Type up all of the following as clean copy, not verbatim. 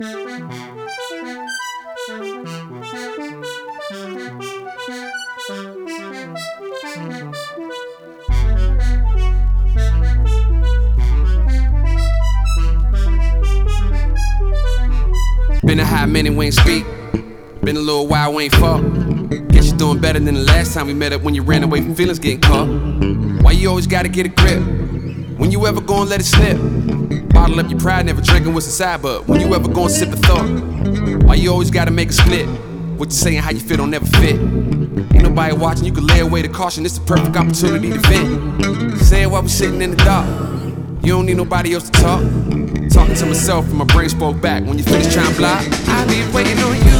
Been a hot minute, we ain't speak. Been a little while, we ain't fuck. Guess you're doing better than the last time we met up when you ran away from feelings getting caught. Why you always gotta get a grip? When you ever gonna let it slip? Bottle up your pride, never drinking what's inside, but when you ever gonna sip a thought? Why you always gotta make a split? What you saying, how you feel don't never fit. Ain't nobody watching, you can lay away the caution. It's the perfect opportunity to vent. Say it while we sitting in the dark. You don't need nobody else to talk. Talking to myself and my brain spoke back. When you finish trying to block, I be waiting on you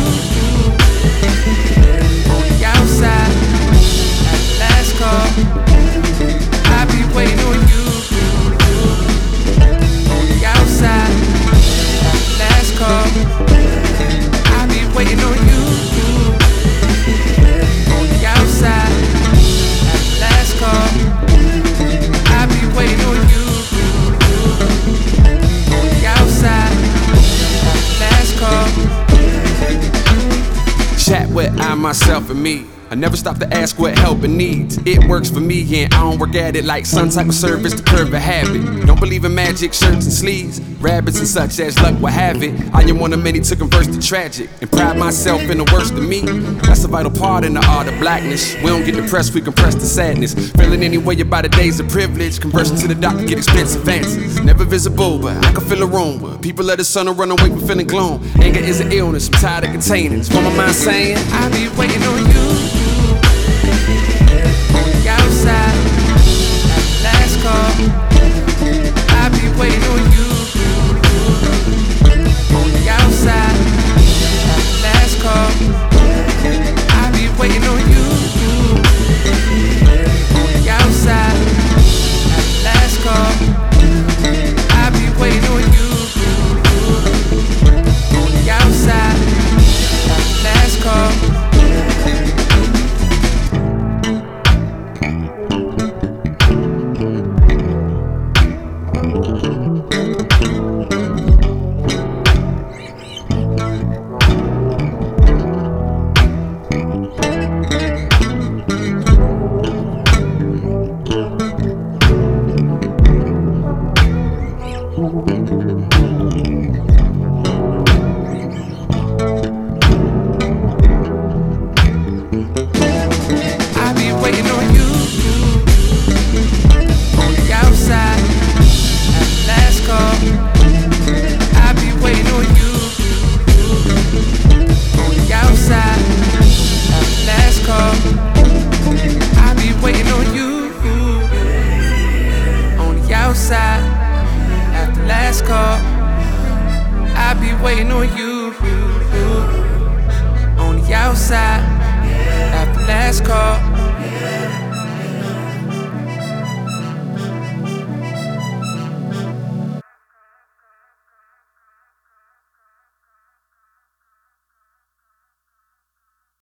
on the outside at the last call. I be waiting on you on the outside at the last call. I be waiting on you on the outside at the last call. I be waiting on you on the outside at the last call. Chat with I, myself, and me. I never stop to ask what help it needs. It works for me and I don't work at it like some type of service to curb a habit. Don't believe in magic, shirts and sleeves, rabbits and such as luck will have it. I am one of many to converse the tragic and pride myself in the worst of me. That's a vital part in the art of blackness. We don't get depressed, we compress the sadness. Feeling any way about the days of privilege. Conversing to the doctor, get expensive answers. Never visible, but I can feel a room where people let the sun run away from feeling gloom. Anger is an illness, I'm tired of containing. It's what my mind saying. I be waiting on you on the outside at the last call. I be waiting on you on the outside at the last call. I be waiting on you on the outside at the last call. I be waiting on you on the outside at the last call. I be waiting on you on the outside at the last call. I be waiting on you on the outside at the last call. I be waiting on you on the outside at the last call. I be waiting on you on the outside at the last call.